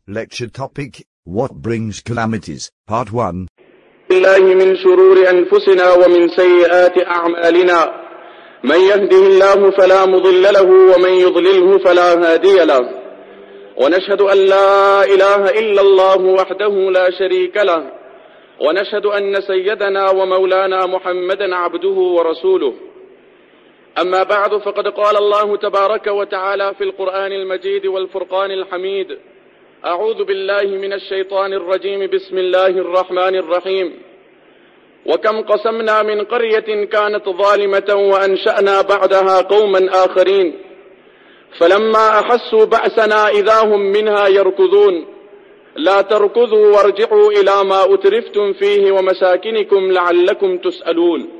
Lecture topic, What Brings Calamities, Part 1. الله من شرور أنفسنا ومن سيئات أعمالنا من يهده الله فلا مضل له ومن يضلله فلا هادي له ونشهد أن لا إله إلا الله وحده لا شريك له ونشهد أن سيدنا ومولانا محمدا عبده ورسوله أما بعد فقد قال الله تبارك وتعالى في القرآن المجيد والفرقان الحميد أعوذ بالله من الشيطان الرجيم بسم الله الرحمن الرحيم وكم قسمنا من قرية كانت ظالمة وأنشأنا بعدها قوما آخرين فلما أحسوا بأسنا إذا هم منها يركضون لا تركضوا وارجعوا إلى ما أترفتم فيه ومساكنكم لعلكم تسألون.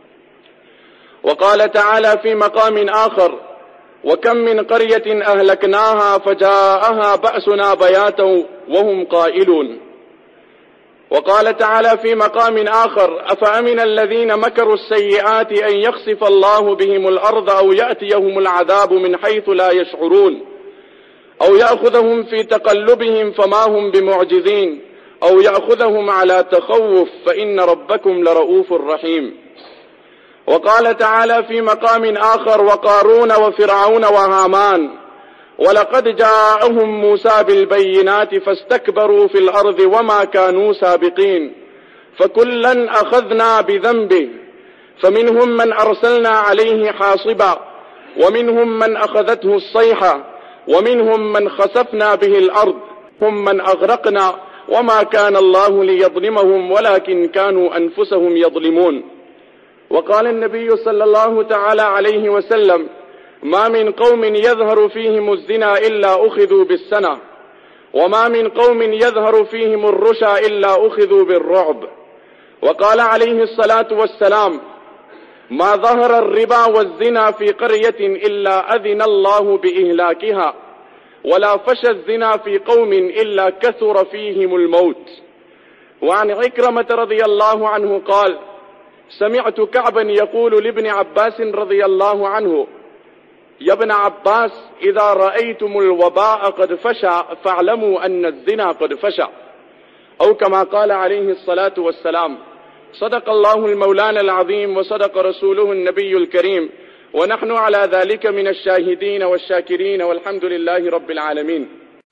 وقال تعالى في مقام آخر وكم من قرية أهلكناها فجاءها بأسنا بياتا وهم قائلون. وقال تعالى في مقام آخر أفأمن الذين مكروا السيئات أن يخسف الله بهم الأرض أو يأتيهم العذاب من حيث لا يشعرون أو يأخذهم في تقلبهم فما هم بمعجزين أو يأخذهم على تخوف فإن ربكم لرؤوف رحيم. وقال تعالى في مقام آخر وقارون وفرعون وهامان ولقد جاءهم موسى بالبينات فاستكبروا في الأرض وما كانوا سابقين فكلا أخذنا بذنبه فمنهم من أرسلنا عليه حاصبا ومنهم من أخذته الصيحة ومنهم من خسفنا به الأرض هم من أغرقنا وما كان الله ليظلمهم ولكن كانوا أنفسهم يظلمون. وقال النبي صلى الله تعالى عليه وسلم ما من قوم يظهر فيهم الزنا إلا أخذوا بالسنة وما من قوم يظهر فيهم الرشا إلا أخذوا بالرعب. وقال عليه الصلاة والسلام ما ظهر الربا والزنا في قرية إلا أذن الله بإهلاكها ولا فشى الزنا في قوم إلا كثر فيهم الموت. وعن عكرمة رضي الله عنه قال سمعت كعبا يقول لابن عباس رضي الله عنه يا ابن عباس إذا رأيتم الوباء قد فشى فاعلموا أن الزنا قد فشى أو كما قال عليه الصلاة والسلام. صدق الله المولان العظيم وصدق رسوله النبي الكريم ونحن على ذلك من الشاهدين والشاكرين والحمد لله رب العالمين.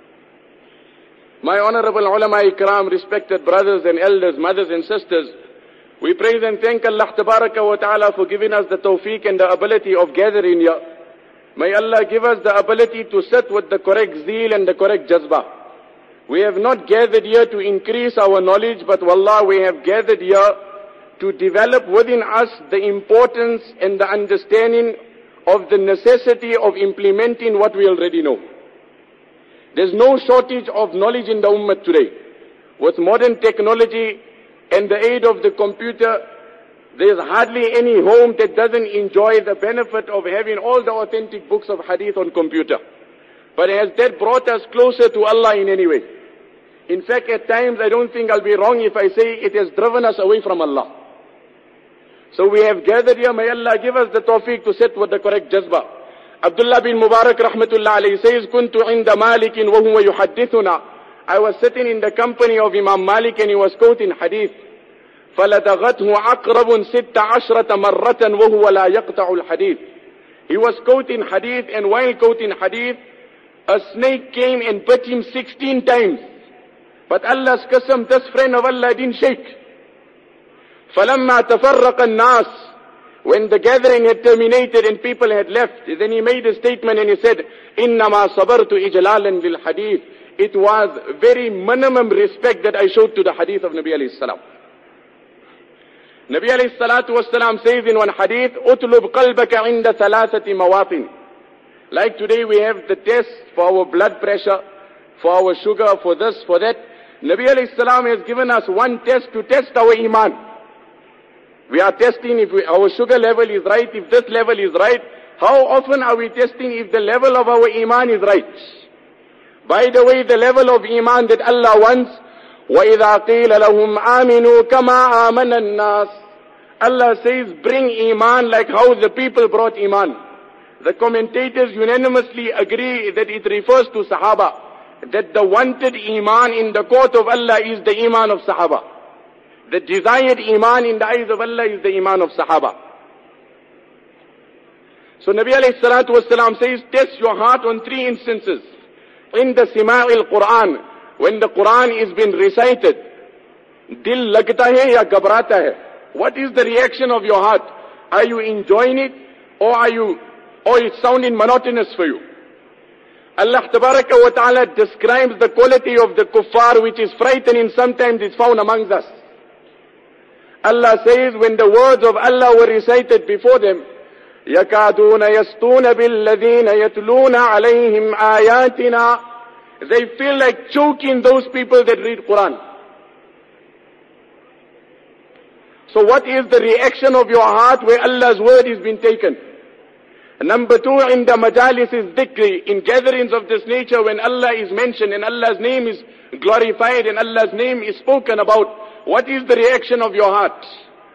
My honorable ulama ikram, respected brothers and elders, mothers and sisters, we praise and thank Allah Tabaraka wa Ta'ala for giving us the tawfiq and the ability of gathering here. May Allah give us the ability to sit with the correct zeal and the correct jazbah. We have not gathered here to increase our knowledge, but wallah, we have gathered here to develop within us the importance and the understanding of the necessity of implementing what we already know. There's no shortage of knowledge in the ummah today. With modern technology and the aid of the computer, there's hardly any home that doesn't enjoy the benefit of having all the authentic books of hadith on computer. But has that brought us closer to Allah in any way? In fact, at times I don't think I'll be wrong if I say it has driven us away from Allah. So we have gathered here, may Allah give us the tawfiq to sit with the correct jazbah. Abdullah bin Mubarak rahmatullah alayhi says, كنت عند مالك وهو يحدثنا. I was sitting in the company of Imam Malik and he was quoting hadith. فلدغته عقرب 16 مرة وهو لا يقطع الحديث. He was quoting hadith, and while quoting hadith, a snake came and bit him 16 times. But Allah's qasam, this friend of Allah didn't shake. فلما تفرق الناس, when the gathering had terminated and people had left, then he made a statement and he said, إنما صبرت إجلالا للحديث. It was very minimum respect that I showed to the hadith of Nabi alayhi salam. Nabi alayhi salatu wassalam says in one hadith, "Utlub qalbaka inda thalathati mawatin." Like today we have the test for our blood pressure, for our sugar, for this, for that. Nabi alayhi salam has given us one test to test our iman. We are testing if our sugar level is right, if this level is right. How often are we testing if the level of our iman is right? By the way, the level of iman that Allah wants, وَإِذَا قِيلَ لَهُمْ آمِنُوا كَمَا آمَنَ النَّاسِ. Allah says, bring iman like how the people brought iman. The commentators unanimously agree that it refers to Sahaba. that the wanted iman in the court of Allah is the iman of Sahaba. The desired iman in the eyes of Allah is the iman of Sahaba. So Nabi alayhi salatu wasalam says, test your heart on 3 instances. In the Sima'il Quran, when the Quran is being recited, dil lagta hai ya ghabrata hai? What is the reaction of your heart? Are you enjoying it, or it's sounding monotonous for you? Allah tabaraka wa ta'ala describes the quality of the kuffar, which is frightening. Sometimes it's found amongst us. Allah says, when the words of Allah were recited before them, يَكَادُونَ يَسْطُونَ بِالَّذِينَ يَتْلُونَ عَلَيْهِمْ آيَاتِنَا. They feel like choking those people that read Quran. So what is the reaction of your heart where Allah's word is being taken? Number 2, in the majalis is dhikri, in gatherings of this nature, when Allah is mentioned and Allah's name is glorified and Allah's name is spoken about, what is the reaction of your heart?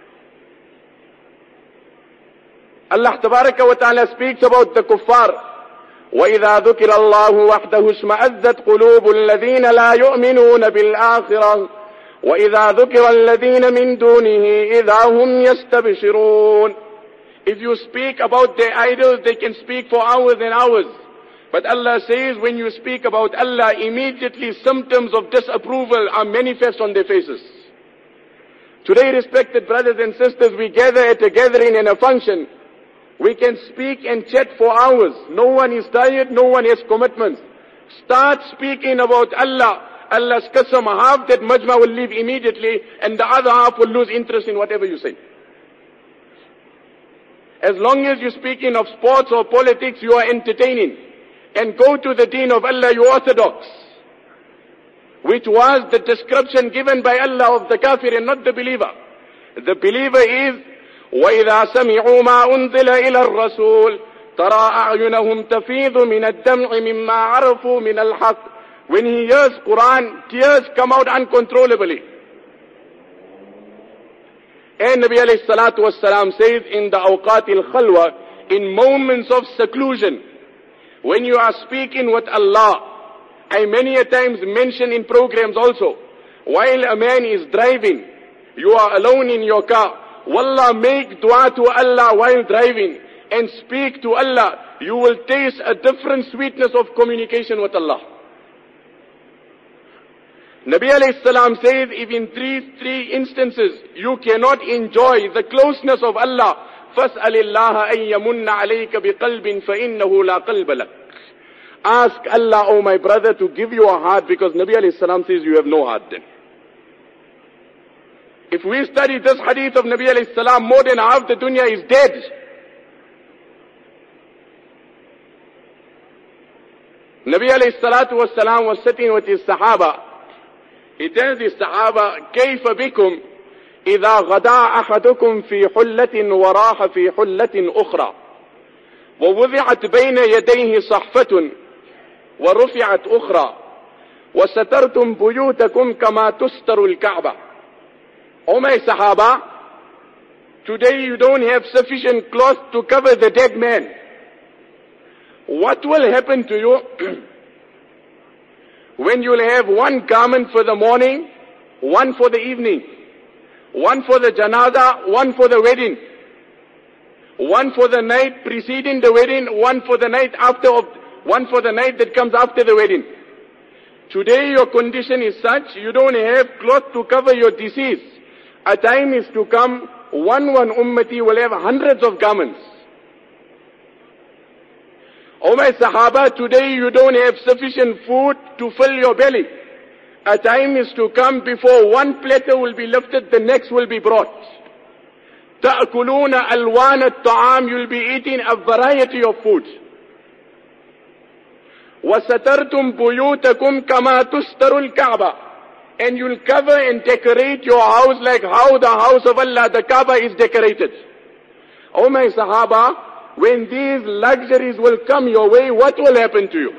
Allah tabaraka wa ta'ala speaks about the kuffar. وَإِذَا ذُكِرَ اللَّهُ وَحْدَهُ اشْمَأَزَّتْ قُلُوبُ الَّذِينَ لَا يُؤْمِنُونَ بِالْآخِرَةِ وَإِذَا ذُكِرَ الَّذِينَ مِن دُونِهِ إِذَا هُمْ يَسْتَبْشِرُونَ. If you speak about their idols, they can speak for hours and hours. But Allah says, when you speak about Allah, immediately symptoms of disapproval are manifest on their faces. Today, respected brothers and sisters, we gather at a gathering and a function. We can speak and chat for hours. No one is tired, no one has commitments. Start speaking about Allah. Allah's qasam, half that majma will leave immediately, and the other half will lose interest in whatever you say. As long as you're speaking of sports or politics, you are entertaining. And go to the deen of Allah, you orthodox. Which was the description given by Allah of the kafir and not the believer. The believer is, وَإِذَا سَمِعُوا مَا أُنزِلَ إِلَى الرَّسُولِ تَرَى أَعْيُنَهُمْ تَفِيضُ مِنَ الدَّمْعِ مِمَّا عَرَفُوا مِنَ الْحَقِّ. When he hears Quran, tears come out uncontrollably. And Nabi alayhi salatu wassalam says, in the awqat al-khalwa, in moments of seclusion, when you are speaking with Allah, I many a times mention in programs also, while a man is driving, you are alone in your car, wallah, make dua to Allah while driving and speak to Allah. You will taste a different sweetness of communication with Allah. Nabi alayhi salam says, if in three instances you cannot enjoy the closeness of Allah, فَاسْأَلِ اللَّهَ أَن يَمُنَّ عَلَيْكَ بِقَلْبٍ فَإِنَّهُ لَا قَلْبَ لَكَ. Ask Allah, oh my brother, to give you a heart, because Nabi alayhi salam says you have no heart then. If we study this hadith of Nabi alayhi salam, more than half the dunya is dead. Nabi alayhi salatu was salam was sitting with his sahaba. He tells his sahaba, كيف بكم إذا غدا أحدكم في حلة وراح في حلة أخرى ووضعت بين يديه صحفة ورفعت أخرى وسترتم بيوتكم كما تستر الكعبة. Oh my sahaba, today you don't have sufficient cloth to cover the dead man. What will happen to you when you'll have one garment for the morning, one for the evening, one for the janaza, one for the wedding, one for the night preceding the wedding, one for the night that comes after the wedding. Today your condition is such, you don't have cloth to cover your disease. A time is to come, one ummati will have hundreds of garments. Oh my sahaba, today you don't have sufficient food to fill your belly. A time is to come before one platter will be lifted, the next will be brought. تَأْكُلُونَ أَلْوَانَ الطَّعَامِ, you'll be eating a variety of food. وَسَتَرْتُمْ بُيُوتَكُمْ كَمَا تُسْتَرُ الْكَعْبَةِ, and you'll cover and decorate your house like how the house of Allah, the Kaaba, is decorated. Oh my sahaba, when these luxuries will come your way, what will happen to you?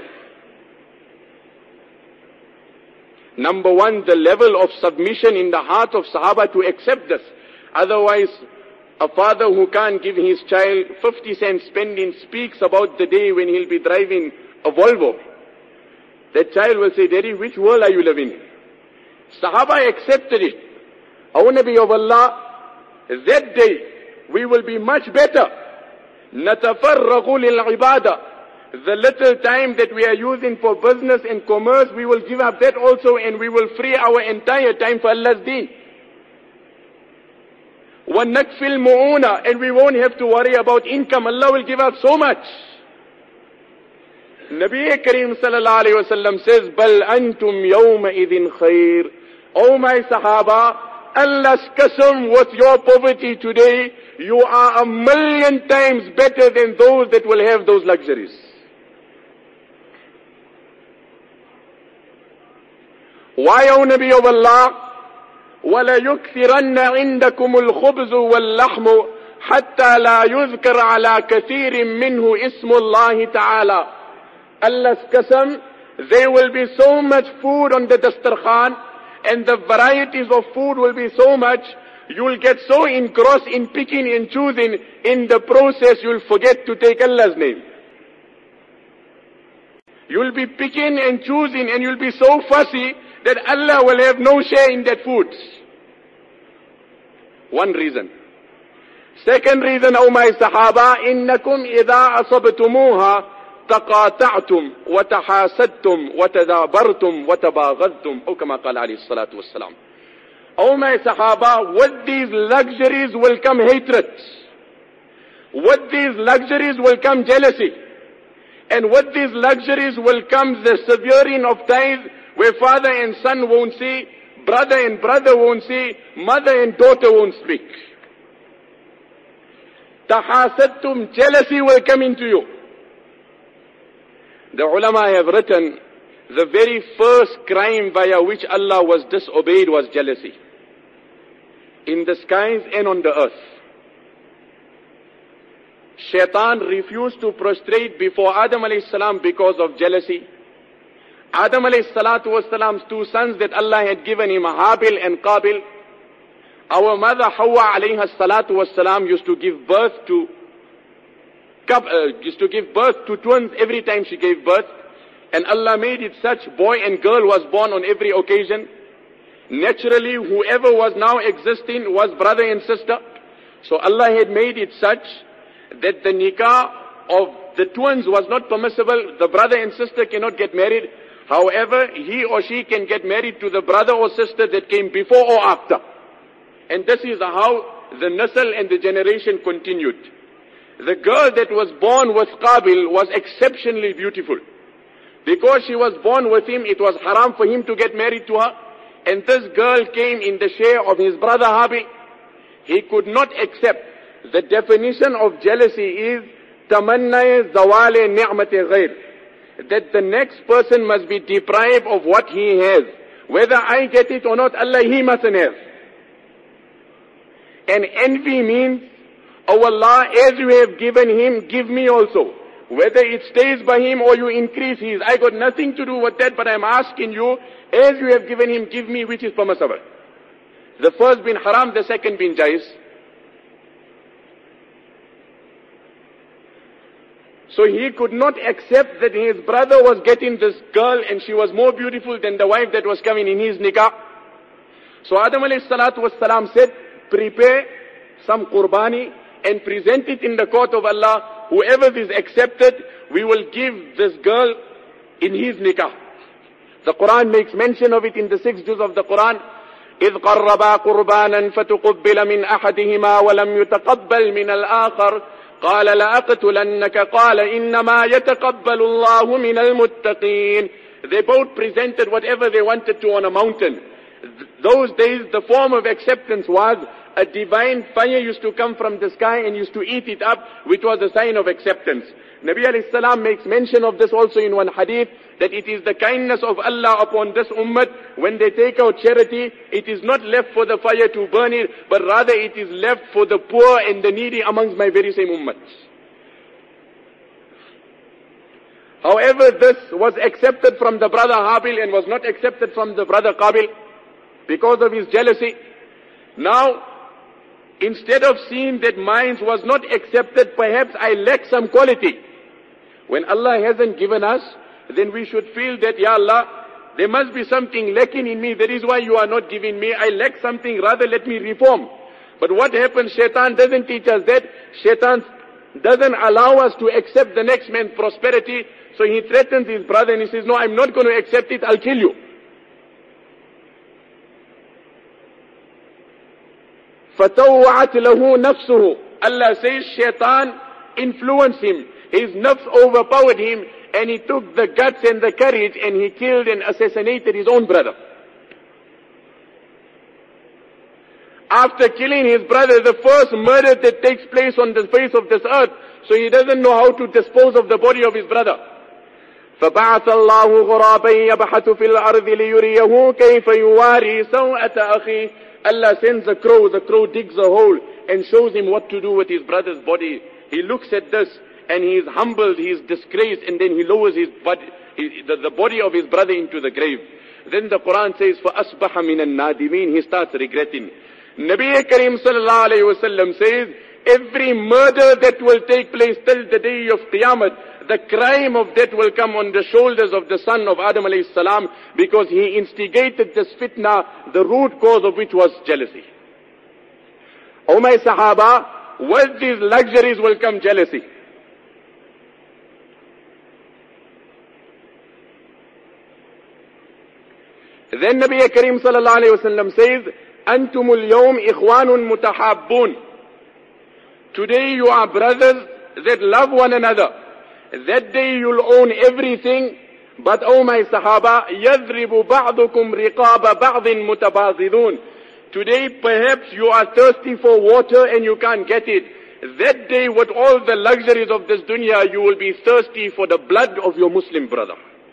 Number one, the level of submission in the heart of Sahaba to accept this. Otherwise, a father who can't give his child 50 cents spending speaks about the day when he'll be driving a Volvo. That child will say, Daddy, which world are you living in? Sahaba accepted it. O Nabi of Allah, that day we will be much better. نَتَفَرَّغُ لِلْعِبَادَةِ. The little time that we are using for business and commerce, we will give up that also, and we will free our entire time for Allah's deen. وَنَكْفِي الْمُعُونَ. And we won't have to worry about income. Allah will give us so much. Nabi Kareem sallallahu alayhi wa sallam says, بَلْ أَنْتُمْ يَوْمَئِذٍ خَيْرٍ. Oh my Sahaba, Allah's qasam, with your poverty today, you are 1,000,000 times better than those that will have those luxuries. Why, O Nabi of Allah? وَلَيُكْثِرَنَّ عِنْدَكُمُ الْخُبْزُ وَاللَّحْمُ حَتَّى لَا يُذْكَرَ عَلَى كَثِيرٍ مِّنْهُ اسْمُ اللَّهِ تَعَالَى. Allah's qasam, there will be so much food on the dastarkhan, and the varieties of food will be so much, you will get so engrossed in picking and choosing, in the process you will forget to take Allah's name. You will be picking and choosing, and you will be so fussy that Allah will have no share in that food. One reason. Second reason, O my Sahaba, إِنَّكُمْ إِذَا أَصَبْتُمُوهَا تقاطعتم وتحاسدتم وتدابرتم وتباغضتم أو كما قال عليه الصلاة والسلام. O my Sahaba, with these luxuries will come hatred. With these luxuries will come jealousy. And with these luxuries will come the severing of ties, where father and son won't see, brother and brother won't see, mother and daughter won't speak. Tahasadtum, jealousy will come into you. The ulama have written, the very first crime via which Allah was disobeyed was jealousy. In the skies and on the earth. Shaitan refused to prostrate before Adam alayhi salam because of jealousy. Adam alayhi salatu wasalam's two sons that Allah had given him, Habil and Qabil. Our mother Hawa alayha salatu wasalam used to give birth to twins every time she gave birth. And Allah made it such, boy and girl was born on every occasion. Naturally, whoever was now existing was brother and sister. So Allah had made it such that the nikah of the twins was not permissible. The brother and sister cannot get married. However, he or she can get married to the brother or sister that came before or after. And this is how the nasl and the generation continued. The girl that was born with Qabil was exceptionally beautiful. Because she was born with him, it was haram for him to get married to her. And this girl came in the share of his brother Habil. He could not accept. The definition of jealousy is tamanna zawale ni'mati ghayr. That the next person must be deprived of what he has. Whether I get it or not, Allah, he mustn't have. And envy means, oh Allah, as you have given him, give me also. Whether it stays by him or you increase his, I got nothing to do with that, but I'm asking you, as you have given him, give me which is permissible. The first being haram, the second being jais. So he could not accept that his brother was getting this girl and she was more beautiful than the wife that was coming in his nikah. So Adam alayhi salatu wassalam said, prepare some qurbani and present it in the court of Allah. Whoever is accepted, we will give this girl in his nikah. The Quran makes mention of it in the 6 juz of the Quran. إِذْ قَرَّبَا قُرْبَانًا فَتُقُبِّلَ مِنْ أَحَدِهِمَا وَلَمْ يُتَقَبَّلْ مِنَ الْآخَرِ قَالَ لَأَقْتُلَنَّكَ قَالَ إِنَّمَا يَتَقَبَّلُ اللَّهُ مِنَ الْمُتَّقِينَ. They both presented whatever they wanted to on a mountain. Those days, the form of acceptance was a divine fire used to come from the sky and used to eat it up, which was a sign of acceptance. Nabi alayhi salam makes mention of this also in one hadith, that it is the kindness of Allah upon this ummah. When they take out charity, it is not left for the fire to burn it, but rather it is left for the poor and the needy amongst my very same ummah. However, this was accepted from the brother Habil and was not accepted from the brother Qabil because of his jealousy. Now, instead of seeing that mine was not accepted, perhaps I lack some quality. When Allah hasn't given us, then we should feel that, Ya Allah, there must be something lacking in me. That is why you are not giving me. I lack something, rather let me reform. But what happens, Shaitan doesn't teach us that. Shaitan doesn't allow us to accept the next man's prosperity. So he threatens his brother and he says, no, I'm not going to accept it, I'll kill you. فَتَوَّعَتْ لَهُ نَفْسُهُ. Allah says Shaitan influenced him. His nafs overpowered him and he took the guts and the courage and he killed and assassinated his own brother. After killing his brother, the first murder that takes place on the face of this earth, so he doesn't know how to dispose of the body of his brother. فَبَعَثَ اللَّهُ غُرَابًا يَبْحَثُ فِي الْأَرْضِ لِيُرِيَهُ كَيْفَ يُوَارِي سَوْءَةَ أَخِيهِ. Allah sends a crow, the crow digs a hole and shows him what to do with his brother's body. He looks at this and he is humbled, he is disgraced, and then he lowers his body, the body of his brother into the grave. Then the Quran says, فَأَصْبَحَ مِنَ النَّادِمِينَ. He starts regretting. Nabi Kareem sallallahu alayhi wa sallam says, every murder that will take place till the day of Qiyamah, the crime of that will come on the shoulders of the son of Adam alayhi salam, because he instigated this fitna, the root cause of which was jealousy. O my Sahaba, with these luxuries will come jealousy. Then Nabi Kareem sallallahu alayhi wa sallam says, أنتم اليوم إخوان متحابون. Today you are brothers that love one another. That day you'll own everything. But oh my Sahaba, يَذْرِبُ بَعْضُكُمْ رِقَابَ بَعْضٍ مُتَبَاغِضُونَ. Today perhaps you are thirsty for water and you can't get it. That day with all the luxuries of this dunya, you will be thirsty for the blood of your Muslim brother.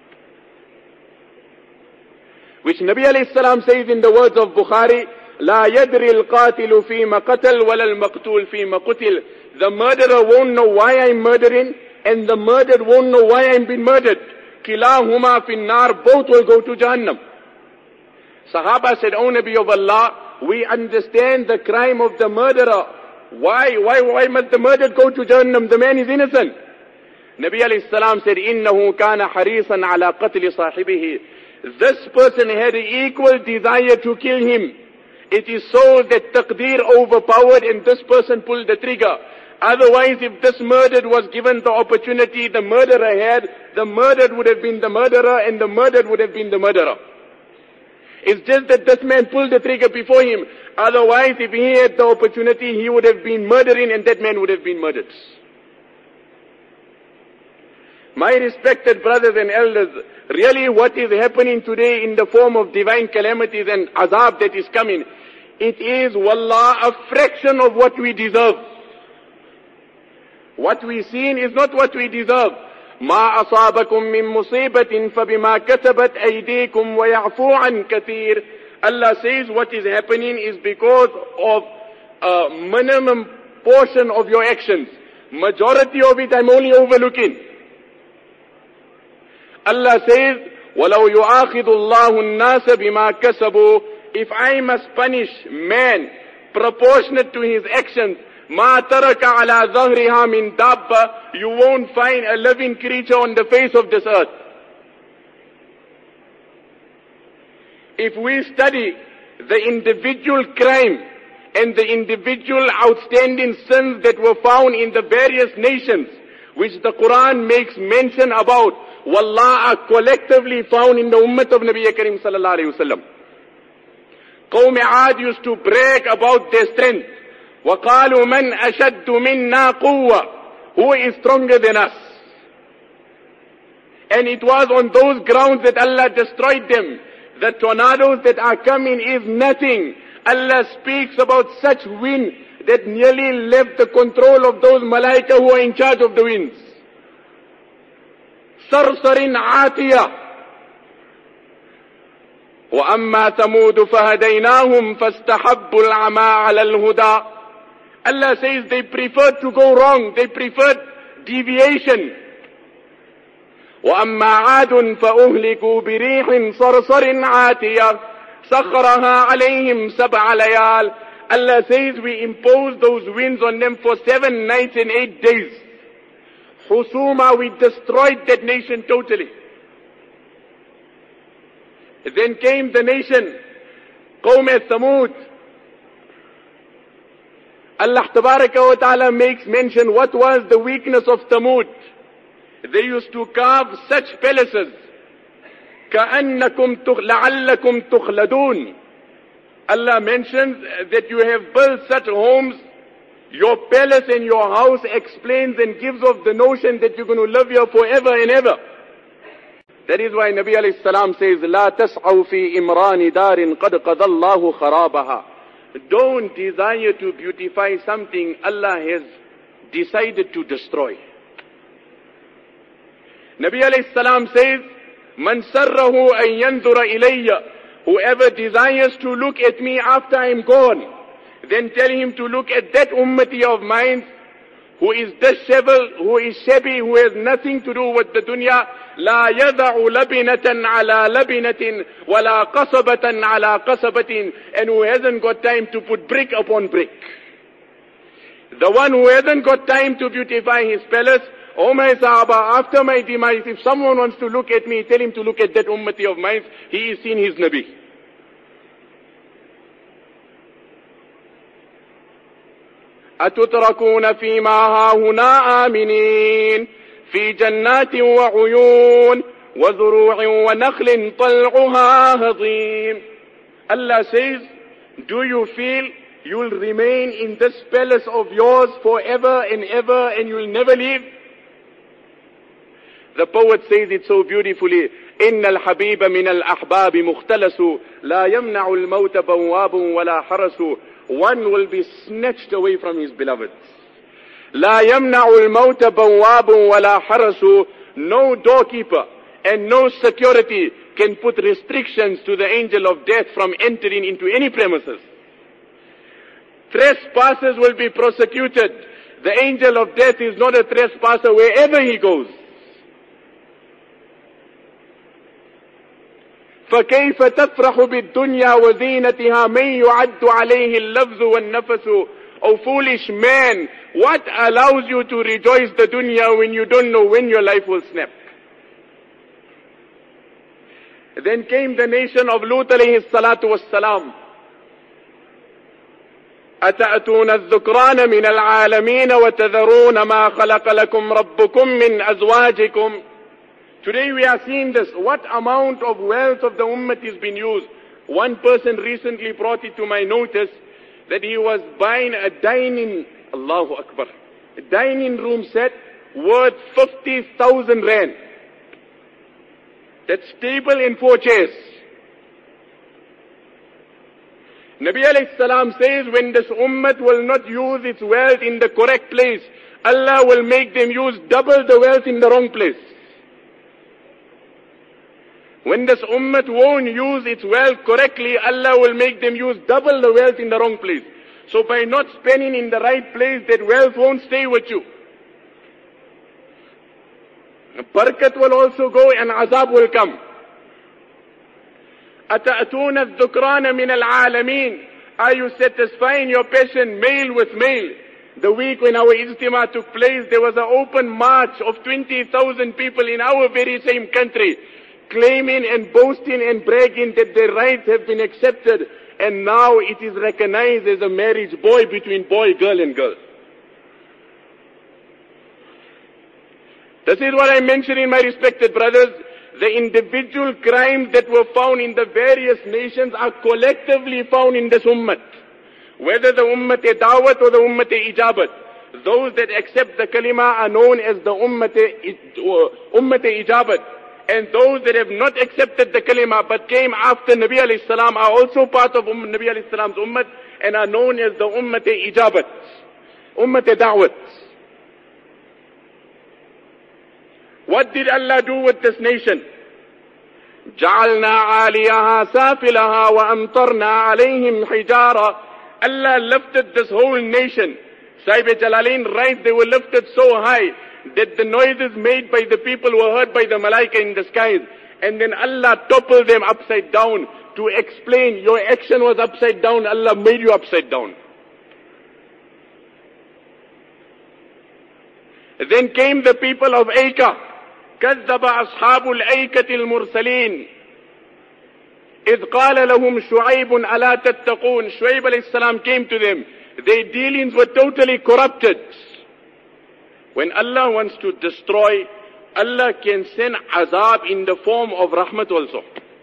Which Nabi alayhi salam says in the words of Bukhari, لا يدري القاتل فيما قتل ولا المقتول فيما قتل. The murderer won't know why I'm murdering, and the murdered won't know why I'm being murdered. كِلَاهُمَا فِي النَّارِ. Both will go to Jahannam. Sahaba said, O Nabi of Allah, we understand the crime of the murderer. Why must the murdered go to Jahannam? The man is innocent. Nabi alayhi salam said, إِنَّهُ كَانَ حَرِيصًا عَلَى قَتْلِ صَاحِبِهِ. This person had an equal desire to kill him. It is so that taqdeer overpowered and this person pulled the trigger. Otherwise, if this murdered was given the opportunity the murderer had, the murdered would have been the murderer and the murdered would have been the murderer. It's just that this man pulled the trigger before him. Otherwise, if he had the opportunity, he would have been murdering and that man would have been murdered. My respected brothers and elders, really what is happening today in the form of divine calamities and azab that is coming, it is, wallah, a fraction of what we deserve. What we seen is not what we deserve. ما أصابكم من مصيبة فبما كسبت أيديكم ويعفو عن كثير. Allah says what is happening is because of a minimum portion of your actions. Majority of it I'm only overlooking. Allah says, وَلَوْ يُؤَاخِذُ اللَّهُ النَّاسَ بِمَا كَسَبُوا. If I must punish man proportionate to his actions, مَا تَرَكَ عَلَى ظَهْرِهَا مِنْ دَابَّةٍ. You won't find a living creature on the face of this earth. If we study the individual crime and the individual outstanding sins that were found in the various nations, which the Quran makes mention about, wallah, are collectively found in the ummah of Nabi Kareem sallallahu alayhi wa sallam. Qawm Aad used to brag about their strength. وَقَالُوا مَنْ أَشَدُّ مِنَّا قُوَّةً. Who is stronger than us? And it was on those grounds that Allah destroyed them. The tornadoes that are coming is nothing. Allah speaks about such wind that nearly left the control of those malaika who are in charge of the winds. صرصر عاتية. وأما ثمود فهديناهم فاستحبوا العمى على الهدى. Allah says they preferred to go wrong, they preferred deviation. وأما عاد فأهلكوا بريح صرصر عاتية سخرها عليهم 7 ليال. Allah says we imposed those winds on them for 7 nights and 8 days. Husuma, we destroyed that nation totally. Then came the nation, Qawm Thamud. Allah Tabaraka wa Ta'ala makes mention what was the weakness of Thamud. They used to carve such palaces. كَأَنَّكُمْ لَعَلَّكُمْ تُخْلَدُونَ. Allah mentions that you have built such homes. Your palace and your house explains and gives off the notion that you're going to live here forever and ever. That is why Nabi alayhi salam says, لا تسعوا في إمران دار قد قضى الله خرابها. Don't desire to beautify something Allah has decided to destroy. Nabi alayhi salam says, Man sarrahu an yanzura ilayya. Whoever desires to look at me after I'm gone, then tell him to look at that ummati of mine who is disheveled, who is shabby, who has nothing to do with the dunya. لا يضع لبنة على لبنة ولا قصبة على قصبة, and who hasn't got time to put brick upon brick. The one who hasn't got time to beautify his palace, oh my Sahaba, after my demise, if someone wants to look at me, tell him to look at that ummati of mine. He is seen his Nabi. أتتركون فيما هاهنا آمنين في جنات وعيون وزروع ونخل طلعها هضيم. Allah says, do you feel you'll remain in this palace of yours forever and ever and you'll never leave? The poet says it so beautifully, إن الحبيب من الأحباب مختلس لا يمنع الموت بواب ولا حرس. One will be snatched away from his beloved. لا يمنع الموت بواب ولا حرس. No doorkeeper and no security can put restrictions to the angel of death from entering into any premises. Trespassers will be prosecuted. The angel of death is not a trespasser wherever he goes. فكيف تفرح بالدنيا وزينتها من يعد عليه اللفظ والنفس. O foolish man, what allows you to rejoice the dunya when you don't know when your life will snap? Then came the nation of Lut alayhi salatu wassalam. أتأتون الذكران من العالمين وتذرون ما خلق لكم ربكم من أزواجكم. Today we are seeing this. What amount of wealth of the ummah is being used. One person recently brought it to my notice that he was buying a dining, Allahu Akbar, a dining room set worth 50,000 rand. That's table and 4 chairs. Nabi alayhi salam says, when this ummah will not use its wealth in the correct place, Allah will make them use double the wealth in the wrong place. When this ummah won't use its wealth correctly, Allah will make them use double the wealth in the wrong place. So by not spending in the right place, that wealth won't stay with you. Barakat will also go and azab will come. أَتَأْتُونَ الذُّكْرَانَ مِنَ الْعَالَمِينَ. Are you satisfying your passion male with male? The week when our ijtima took place, there was an open march of 20,000 people in our very same country, claiming and boasting and bragging that their rights have been accepted, and now it is recognized as a marriage boy between boy, girl and girl. This is what I mentioned in my respected brothers. The individual crimes that were found in the various nations are collectively found in this ummah. Whether the ummah-e-dawat or the ummah-e-ijabat. Those that accept the kalima are known as the ummah-e-ijabat. And those that have not accepted the kalima but came after Nabi alayhi salam are also part of Nabi alayhi salam's ummah and are known as the ummah-e-ijabat, ummah-e-da'wat. What did Allah do with this nation? جَعَلْنَا عَالِيَهَا سَافِلَهَا وَأَمْطَرْنَا عَلَيْهِمْ حِجَارًا. Allah lifted this whole nation. Sahib Jalalain writes they were lifted so high that the noises made by the people were heard by the malaika in the skies. And then Allah toppled them upside down to explain your action was upside down, Allah made you upside down. Then came the people of Aika. كذب أصحاب الأيكة المرسلين. إذ قال لهم شعيب ألا تتقون. Shuaib alayhi salam came to them. Their dealings were totally corrupted. When Allah wants to destroy, Allah can send azab in the form of rahmat also.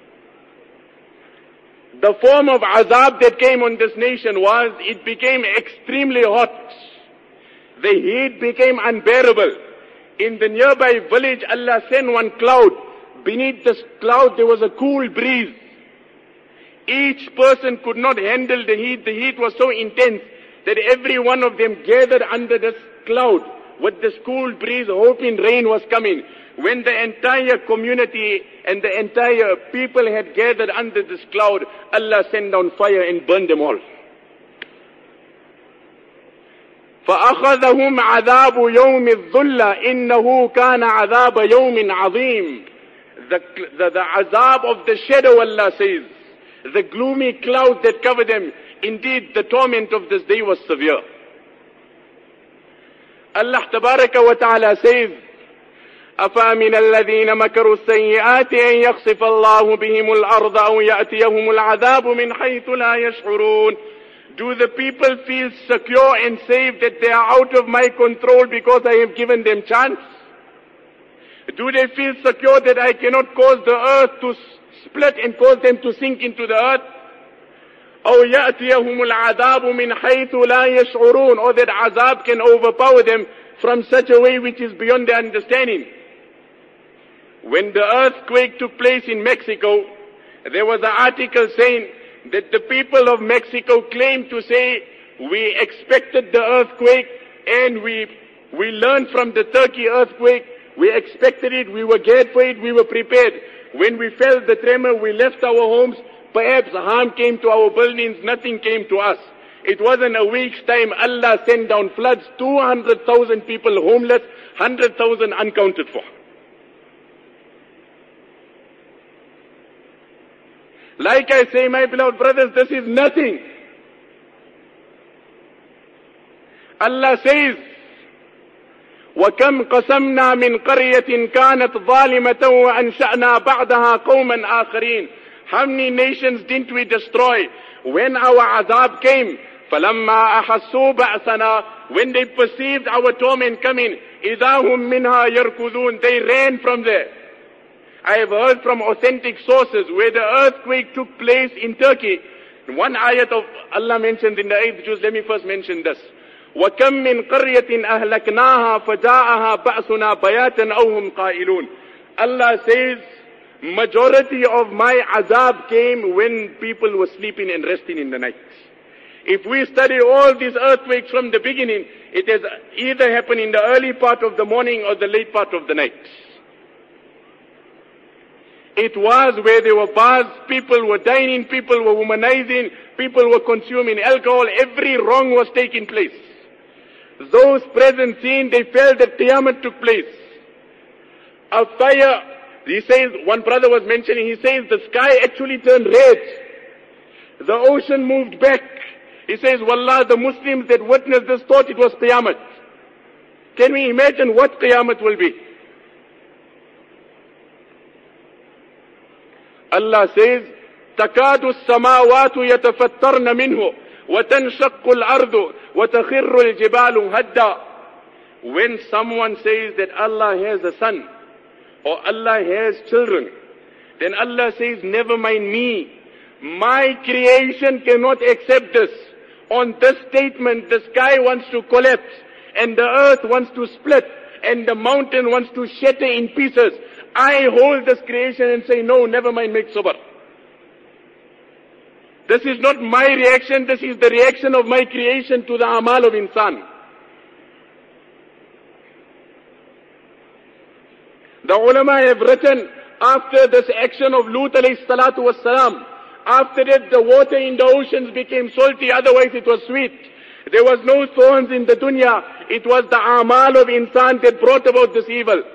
The form of azab that came on this nation was, it became extremely hot. The heat became unbearable. In the nearby village, Allah sent one cloud. Beneath this cloud, there was a cool breeze. Each person could not handle the heat. The heat was so intense that every one of them gathered under this cloud with this cool breeze, hoping rain was coming. When the entire community and the entire people had gathered under this cloud, Allah sent down fire and burned them all. فَأَخَذَهُمْ عَذَابُ يَوْمِ الظُّلَّةِ إِنَّهُ كَانَ عَذَابَ يَوْمٍ عَظِيمٍ. The azab of the shadow, Allah says, the gloomy cloud that covered them, indeed the torment of this day was severe. Allah tabaraka wa ta'ala says, أَفَامِنَ الَّذِينَ مَكَرُوا السَّيِّئَاتِ أَن يَخْسِفَ اللَّهُ بِهِمُ الْأَرْضَ أَوْ يَأْتِيَهُمُ الْعَذَابُ مِنْ حَيْثُ لَا يَشْعُرُونَ. Do the people feel secure and safe that they are out of my control because I have given them chance? Do they feel secure that I cannot cause the earth to split and cause them to sink into the earth? أَوْ يَأْتِيَهُمُ الْعَذَابُ مِنْ حَيْثُ لَا يَشْعُرُونَ. Or that azab can overpower them from such a way which is beyond their understanding. When the earthquake took place in Mexico, there was an article saying that the people of Mexico claimed to say, we expected the earthquake and we learned from the Turkey earthquake, we expected it, we were geared for it, we were prepared. When we felt the tremor, we left our homes, perhaps harm came to our buildings, nothing came to us. It wasn't a week's time, Allah sent down floods, 200,000 people homeless, 100,000 uncounted for. Like I say, my beloved brothers, this is nothing. Allah says, وَكَمْ قَسَمْنَا مِنْ قَرْيَةٍ كَانَتْ ظَالِمَةً وَأَنْشَأْنَا بَعْدَهَا قَوْمًا آخَرِينَ. How many nations didn't we destroy? When our azab came, فَلَمَّا أَحَسُّوا بَأْسَنَا, when they perceived our torment coming, إِذَا هُمْ مِنْهَا يَرْكُضُونَ, they ran from there. I have heard from authentic sources where the earthquake took place in Turkey. One ayat of Allah mentioned in the 8th juz, let me first mention this. وَكَمْ مِنْ قَرْيَةٍ أَهْلَكْنَاهَا فَجَاءَهَا بَأْسُنَا بَيَاتًا أَوْ هُمْ قَائِلُونَ. Allah says, majority of my azab came when people were sleeping and resting in the night. If we study all these earthquakes from the beginning, it has either happened in the early part of the morning or the late part of the night. It was where there were bars, people were dining, people were womanizing, people were consuming alcohol, every wrong was taking place. Those present seeing, they felt that Qiyamah took place. A fire, he says, one brother was mentioning, he says the sky actually turned red. The ocean moved back. He says, Wallah, the Muslims that witnessed this thought it was Qiyamah. Can we imagine what Qiyamah will be? Allah says, تَكَادُ السَّمَاوَاتُ يَتَفَتَّرْنَ مِنْهُ وَتَنْشَقُّ الْأَرْضُ وَتَخِرُّ الْجِبَالُ هَدًّا. When someone says that Allah has a son, or Allah has children, then Allah says, never mind me. My creation cannot accept this. On this statement, the sky wants to collapse, and the earth wants to split, and the mountain wants to shatter in pieces. I hold this creation and say, no, never mind, make sabr. This is not my reaction, this is the reaction of my creation to the amal of insan. The ulama have written, after this action of Lut alayhi salatu was salam, after that the water in the oceans became salty, otherwise it was sweet. There was no thorns in the dunya, it was the amal of insan that brought about this evil.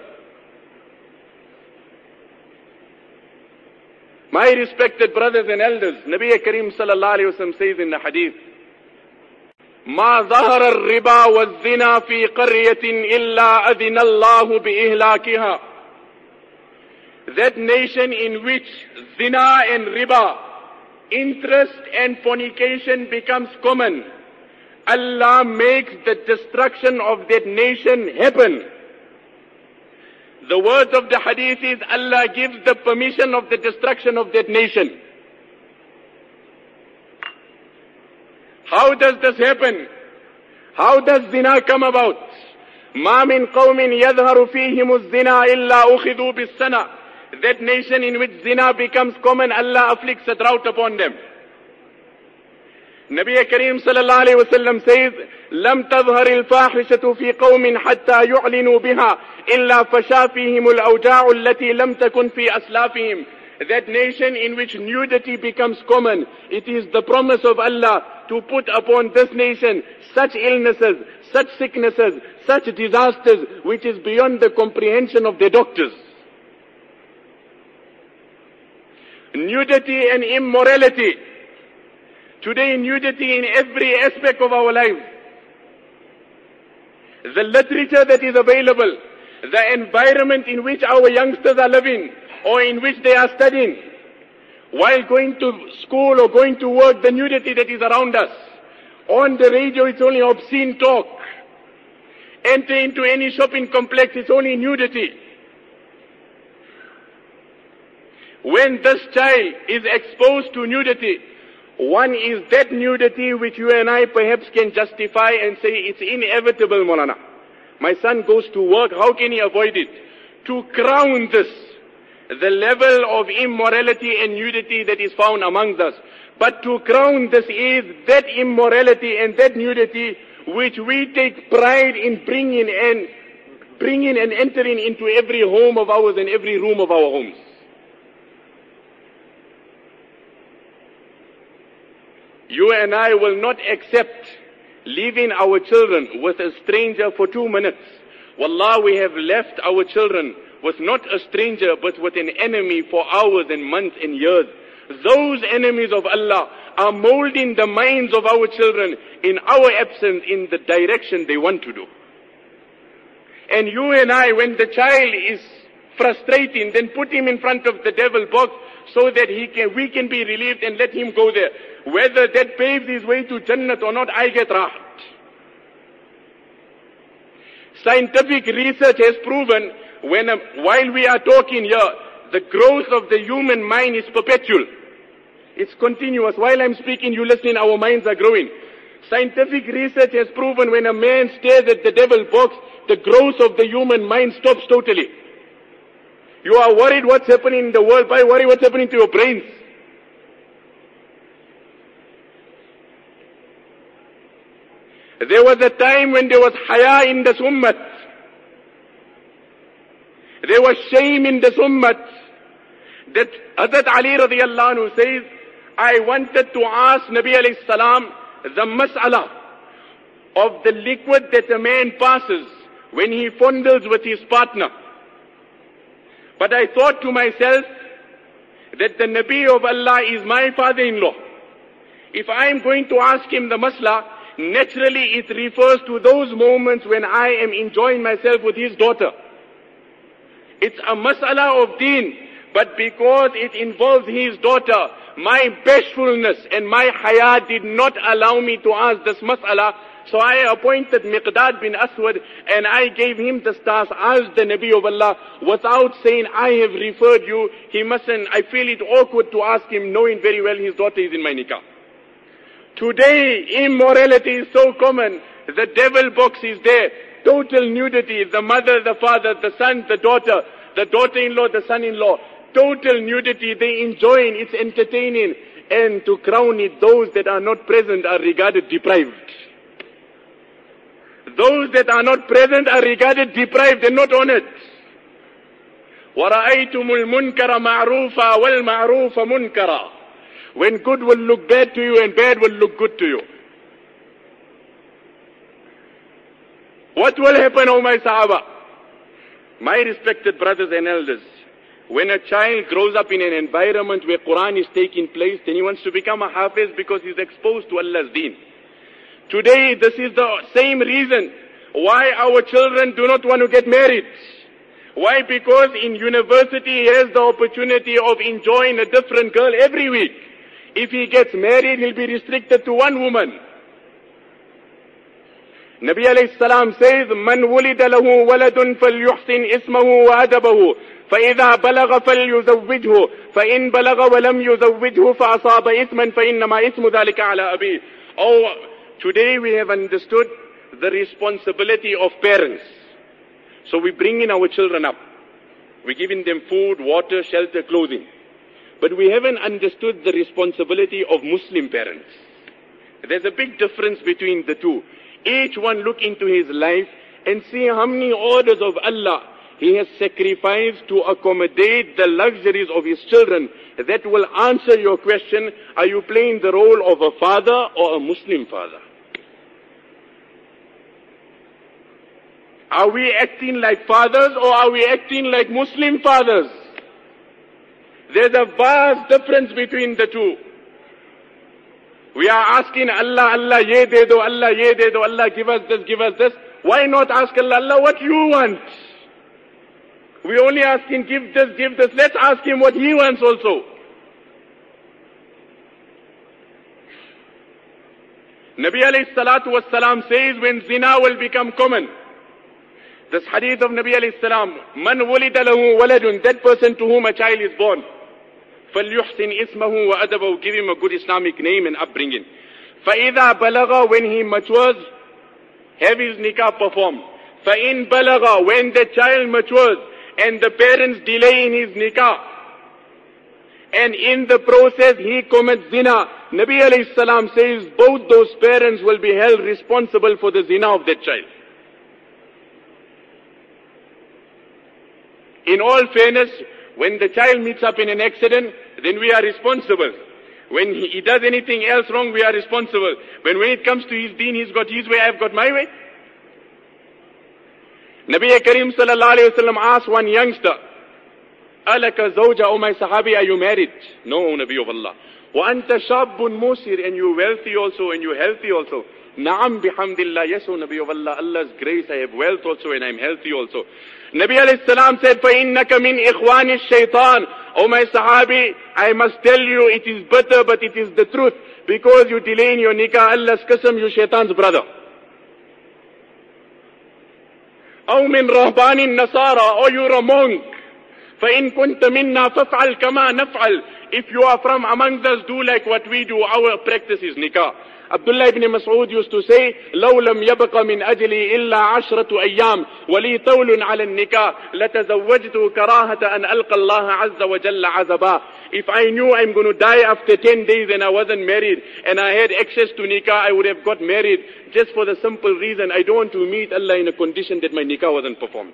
My respected brothers and elders, Nabi Kareem sallallahu alayhi wa sallam says in the hadith, مَا ظَهَرَ الرِّبَا وَالزِّنَا فِي قَرْيَةٍ إِلَّا أَذِنَ اللَّهُ بِإِهْلَاكِهَا. that nation in which zina and riba, interest and fornication becomes common, Allah makes the destruction of that nation happen. The words of the hadith is Allah gives the permission of the destruction of that nation. How does this happen? How does zina come about? ما من قوم يظهر فيهم الزنا إلا أخذوا بالسنة. That nation in which zina becomes common, Allah afflicts a drought upon them. Nabi Kareem sallallahu alayhi wa sallam says, لم تظهر الفاحشة في قوم حتى يعلنوا بها إلا فشا فيهم الأوجاع التي لم تكن في أسلافهم. That nation in which nudity becomes common, it is the promise of Allah to put upon this nation such illnesses, such sicknesses, such disasters, which is beyond the comprehension of the doctors. Nudity and immorality. Today, nudity in every aspect of our lives. The literature that is available, the environment in which our youngsters are living, or in which they are studying, while going to school or going to work, the nudity that is around us. On the radio, it's only obscene talk. Enter into any shopping complex, it's only nudity. When this child is exposed to nudity, one is that nudity which you and I perhaps can justify and say it's inevitable, Maulana. My son goes to work, how can he avoid it? To crown this, the level of immorality and nudity that is found amongst us. But to crown this is that immorality and that nudity which we take pride in bringing and entering into every home of ours and every room of our homes. You and I will not accept leaving our children with a stranger for 2 minutes. Wallah, we have left our children with not a stranger but with an enemy for hours and months and years. Those enemies of Allah are molding the minds of our children in our absence in the direction they want to do. And you and I, when the child is frustrating, then put him in front of the devil box so that we can be relieved and let him go there. Whether that paves his way to Jannat or not, I get rahat. Scientific research has proven while we are talking here, the growth of the human mind is perpetual. It's continuous. While I'm speaking, you listen, our minds are growing. Scientific research has proven when a man stares at the devil box, the growth of the human mind stops totally. You are worried what's happening in the world, why worry what's happening to your brains? There was a time when there was haya in the ummat. There was shame in the ummat. That Hazrat Ali radiyallahu anhu says, I wanted to ask Nabi alayhi salam the mas'ala of the liquid that a man passes when he fondles with his partner. But I thought to myself that the Nabi of Allah is my father-in-law. If I am going to ask him the mas'ala, naturally it refers to those moments when I am enjoying myself with his daughter. It's a mas'ala of deen, but because it involves his daughter, my bashfulness and my haya did not allow me to ask this mas'ala. So I appointed Miqdad bin Aswad and I gave him the task, ask the Nabi of Allah, without saying, I have referred you. He mustn't, I feel it awkward to ask him, knowing very well his daughter is in my nikah. Today, immorality is so common. The devil box is there. Total nudity. The mother, the father, the son, the daughter-in-law, the son-in-law. Total nudity. They enjoying, it's entertaining. And to crown it, those that are not present are regarded deprived. Those that are not present are regarded deprived and not honored. وَرَأَيْتُمُ الْمُنْكَرَ مَعْرُوفًا وَالْمَعْرُوفَ مُنْكَرًا. When good will look bad to you and bad will look good to you. What will happen, O my Sahaba? My respected brothers and elders, when a child grows up in an environment where Quran is taking place, then he wants to become a Hafiz because he's exposed to Allah's deen. Today, this is the same reason why our children do not want to get married. Why? Because in university he has the opportunity of enjoying a different girl every week. If he gets married, he'll be restricted to one woman. Nabi alayhi salam says, Man wulida lahu waladun falyuhsin ismahu wa adabahu. فإذا بلغ فليزوجه فإن بلغ ولم يزوجه فأصاب إثما فإنما إثم ذلك على أبيه. Oh, today we have understood the responsibility of parents. So we bring in our children up. We're giving them food, water, shelter, clothing. But we haven't understood the responsibility of Muslim parents. There's a big difference between the two. Each one look into his life and see how many orders of Allah he has sacrificed to accommodate the luxuries of his children. That will answer your question, are you playing the role of a father or a Muslim father? Are we acting like fathers or are we acting like Muslim fathers? There's a vast difference between the two. We are asking Allah, Allah ye de do, Allah ye de do, Allah give us this, give us this. Why not ask Allah, Allah what you want? We only ask him, give this, give this. Let's ask him what he wants also. Nabi alayhi salatu wassalam says when zina will become common. This hadith of Nabi alayhi salam, Man wulida lahu waladun, that person to whom a child is born. فَلْيُحْسِنْ إِسْمَهُ وَأَدَبَهُ, give him a good Islamic name and upbringing. فَإِذَا بَلَغَ, when he matures, have his nikah performed. فَإِنْ بَلَغَ, when the child matures and the parents delay in his nikah, and in the process he commits zina, Nabi alayhi salam says both those parents will be held responsible for the zina of that child. In all fairness, when the child meets up in an accident, then we are responsible. When he does anything else wrong, we are responsible. But when it comes to his deen, he's got his way, I've got my way. Nabi Kareem sallallahu alayhi wa sallam asked one youngster, Alaka zawja, O my sahabi, are you married? No, O Nabi of Allah. Wa anta shabbun musir, and you're wealthy also, and you're healthy also. Naam bihamdillah, yes, O Nabi of Allah, Allah's grace, I have wealth also, and I'm healthy also. Nabi alayhi salam said, فَإِنَّكَ مِنْ إِخْوَانِ الشَّيْطَانِ. O my sahabi, I must tell you, it is bitter, but it is the truth. Because you delay in your nikah, Allah's qasam, you shaitan's brother. أو من رهبان النصارى, or you're a monk. فَإِن كُنْتَ مِنَّا فَافْعَلْ كَمَا نَفْعَلْ. If you are from among us, do like what we do. Our practice is nikah. Abdullah ibn Mas'ud used to say, لو لم يبق من أجلي إلا 10 أيام ولي طول على النكاح لتزوجت كراهة أن ألقى الله عز وجل عزبا. If I knew I'm going to die after 10 days and I wasn't married and I had access to nikah, I would have got married just for the simple reason I don't want to meet Allah in a condition that my nikah wasn't performed.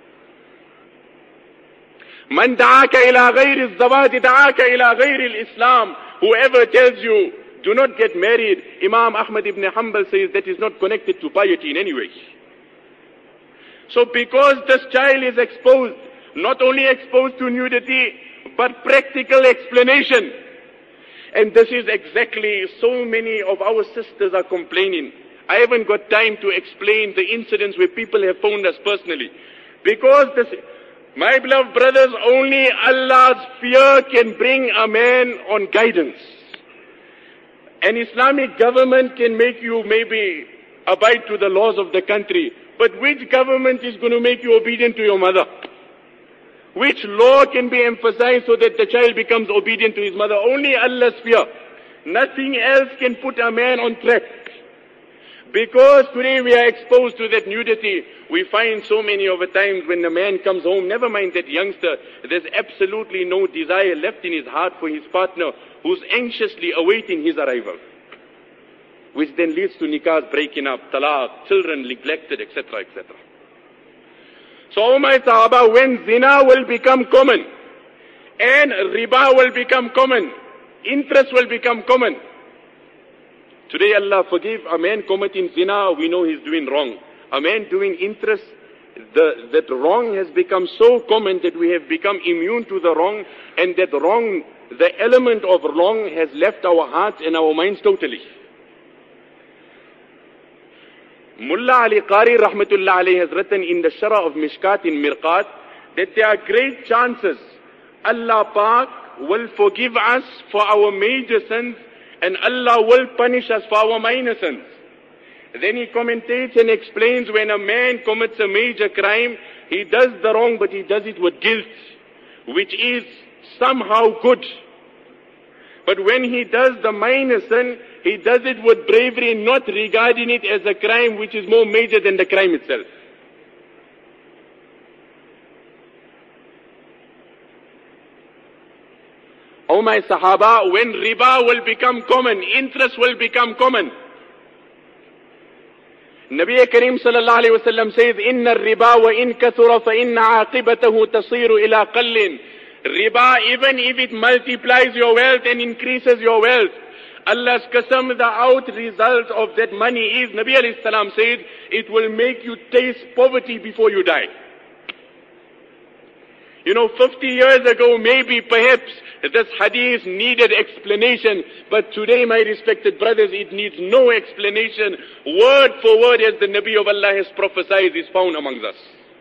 من دعاك إلى غير الزواج دعاك إلى غير الإسلام. Whoever tells you do not get married, Imam Ahmad ibn Hanbal says that is not connected to piety in any way. So because this child is exposed, not only exposed to nudity, but practical explanation. And this is exactly so many of our sisters are complaining. I haven't got time to explain the incidents where people have phoned us personally. Because this, my beloved brothers, only Allah's fear can bring a man on guidance. An Islamic government can make you maybe abide to the laws of the country. But which government is going to make you obedient to your mother? Which law can be emphasized so that the child becomes obedient to his mother? Only Allah's fear. Nothing else can put a man on track. Because today we are exposed to that nudity, we find so many of the times when the man comes home, never mind that youngster, there's absolutely no desire left in his heart for his partner, who's anxiously awaiting his arrival. Which then leads to nikahs breaking up, talaq, children neglected, etc., etc. So, O my Sahaba, when zina will become common, and riba will become common, interest will become common. Today, Allah forgive a man committing zina, we know he's doing wrong. A man doing interest, that wrong has become so common that we have become immune to the wrong, and that wrong, the element of wrong has left our hearts and our minds totally. Mullah Ali Qari Rahmatullah alayhi has written in the Sharah of Mishkat in Mirqat that there are great chances Allah Pak will forgive us for our major sins and Allah will punish us for our minor sins. Then he commentates and explains when a man commits a major crime, he does the wrong but he does it with guilt, which is somehow good. But when he does the minor sin, he does it with bravery, not regarding it as a crime which is more major than the crime itself. Oh my Sahaba, when riba will become common, interest will become common. Nabi Kareem sallallahu alayhi wa sallam says, Inna riba wa in kathura fa inna aqibatahu tasiru ila qallin. Riba, even if it multiplies your wealth and increases your wealth, Allah's qasam, the out result of that money is, Nabi alayhi salam says, it will make you taste poverty before you die. 50 years ago, maybe, perhaps, this hadith needed explanation, but today, my respected brothers, it needs no explanation. Word for word, as the Nabi of Allah has prophesied, is found amongst us.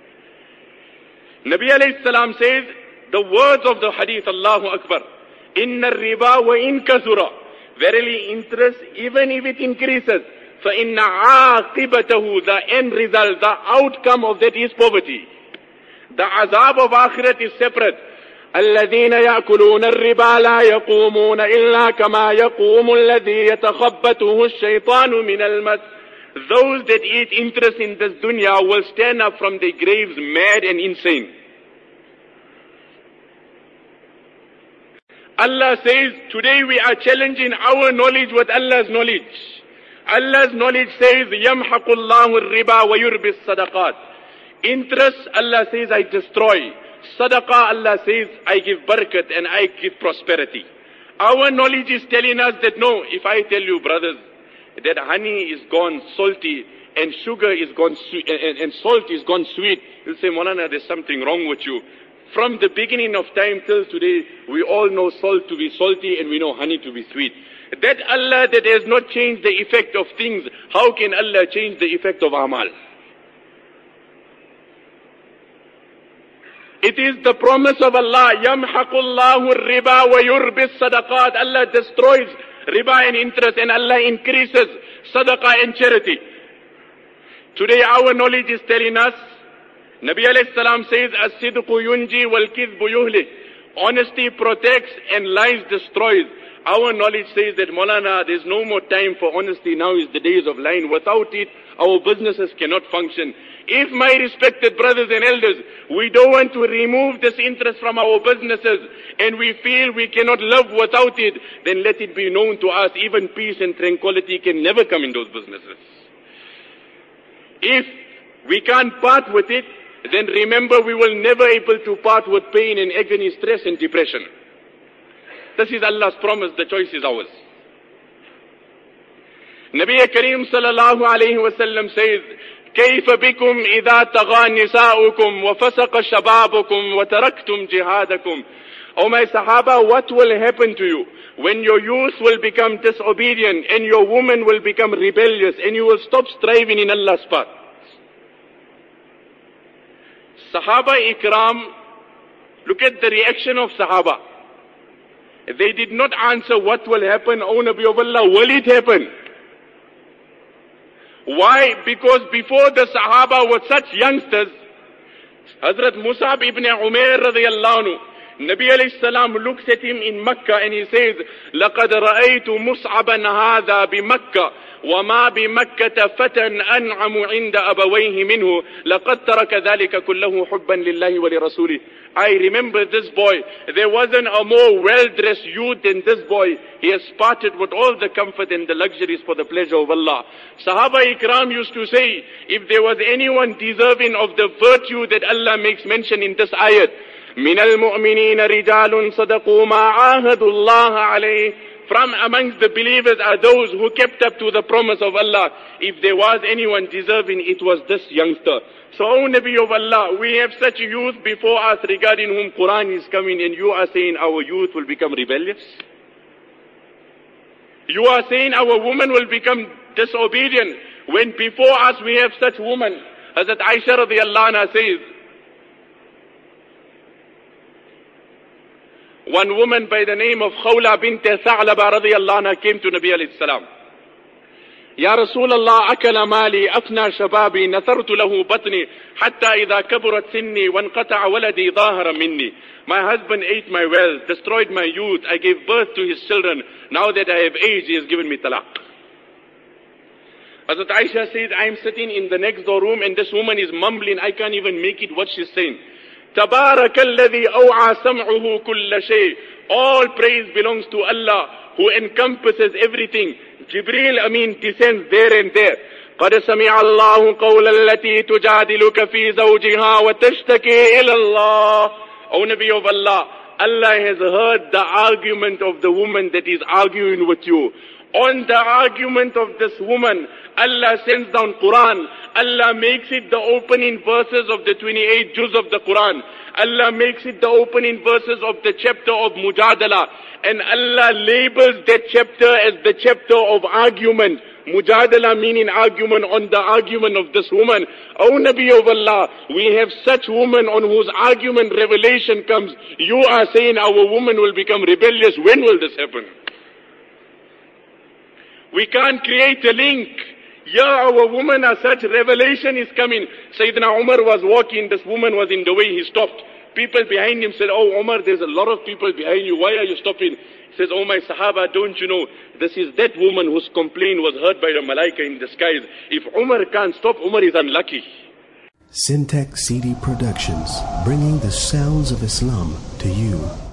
Nabi alayhi salam says, the words of the hadith, Allahu Akbar, Inna riba wa in kathura. Verily, interest, even if it increases, fa inna aqibatahu, the end result, the outcome of that is poverty. The azab of akhirat is separate. الذين يأكلون الربا لا يقومون إلا كما يقوم الذي يتخبطه الشيطان من المس. Those that eat interest in this dunya will stand up from their graves mad and insane. Allah says, today we are challenging our knowledge with Allah's knowledge. Allah's knowledge says, يَمْحَقُ اللَّهُ الرِّبَا وَيُرْبِي الصَّدَقَاتِ. Interest, Allah says, I destroy. Sadaqah, Allah says, I give barakat and I give prosperity. Our knowledge is telling us that no, if I tell you, brothers, that honey is gone salty and sugar is gone sweet, and salt is gone sweet, you'll say, Maulana, there's something wrong with you. From the beginning of time till today, we all know salt to be salty and we know honey to be sweet. That Allah that has not changed the effect of things, how can Allah change the effect of amal? It is the promise of Allah, يَمْحَقُ اللَّهُ الرِّبَا وَيُرْبِي الصَّدَقَاتِ. Allah destroys riba and interest and Allah increases sadaqah and charity. Today our knowledge is telling us, Nabi alayhi salam says, as-sidqu yunji wal-kidhbu yuhlik. Honesty protects and lies destroys. Our knowledge says that, Maulana, there's no more time for honesty. Now is the days of lying. Without it, our businesses cannot function. If, my respected brothers and elders, we don't want to remove this interest from our businesses and we feel we cannot live without it, then let it be known to us, even peace and tranquility can never come in those businesses. If we can't part with it, then remember we will never able to part with pain and agony, stress and depression. This is Allah's promise, the choice is ours. Nabi Kareem sallallahu alayhi wa sallam says, كيف بكم إذا طغى نساؤكم وفسق شبابكم وتركتم جهادكم. Oh my Sahaba, what will happen to you when your youth will become disobedient and your woman will become rebellious and you will stop striving in Allah's path? Sahaba Ikram, look at the reaction of Sahaba. They did not answer what will happen, O Nabi of Allah, will it happen? Why? Because before the Sahaba were such youngsters, Hazrat Musab ibn Umair radiyallahu anhu, Nabi alayhi salam looks at him in Makkah and he says, لَقَدْ رَأَيْتُ مُصْعَبًا هَذَا بِمَكَّةِ وَمَا بِمَكَّةَ فَتًى أَنْعَمُ عِنْدَ أَبَوَيْهِ مِنْهُ لَقَدْ تَرَكَ ذَلِكَ كُلَّهُ حُبًّا لِلَّهِ وَلِرَسُولِهِ. I remember this boy. There wasn't a more well-dressed youth than this boy. He has parted with all the comfort and the luxuries for the pleasure of Allah. Sahaba Ikram used to say, if there was anyone deserving of the virtue that Allah makes mention in this ayat, مِنَ الْمُؤْمِنِينَ رِجَالٌ صَدَقُوا مَا عَاهَدُوا اللَّهَ عَلَيْهِ. From amongst the believers are those who kept up to the promise of Allah. If there was anyone deserving, it was this youngster. So, O Nabi of Allah, we have such youth before us regarding whom Quran is coming, and you are saying our youth will become rebellious? You are saying our women will become disobedient, when before us we have such women. Hazrat Aisha radiyallahu anha says, One woman by the name of Khawla bint Tha'laba radiyallahu anha came to Nabi alayhi salam. يا رسول الله أكل مالي أفنى شبابي نثرت له بطني حتى إذا كبرت سني وانقطع ولدي ظاهر مني. My husband ate my wealth, destroyed my youth, I gave birth to his children. Now that I have aged, he has given me talaq. Hazrat Aisha says, I am sitting in the next door room and this woman is mumbling, I can't even make it what she's saying. تبارك الذي أوعى سمعه كل شيء. All praise belongs to Allah who encompasses everything. Jibreel Amin descends there and there. قد سمع الله قول التي تجادلك في زوجها وتشتكي إلى الله. O Nabi of Allah, Allah has heard the argument of the woman that is arguing with you. On the argument of this woman, Allah sends down Quran. Allah makes it the opening verses of the 28 juz of the Quran. Allah makes it the opening verses of the chapter of Mujadala. And Allah labels that chapter as the chapter of argument. Mujadala meaning argument on the argument of this woman. O Nabi of Allah, we have such women on whose argument revelation comes. You are saying our woman will become rebellious. When will this happen? We can't create a link. Yeah, our women are such, revelation is coming. Sayyidina Umar was walking, this woman was in the way, he stopped. People behind him said, oh Umar, there's a lot of people behind you, why are you stopping? He says, oh my Sahaba, don't you know, this is that woman whose complaint was heard by the Malaika in the skies. If Umar can't stop, Umar is unlucky. Syntax CD Productions, bringing the sounds of Islam to you.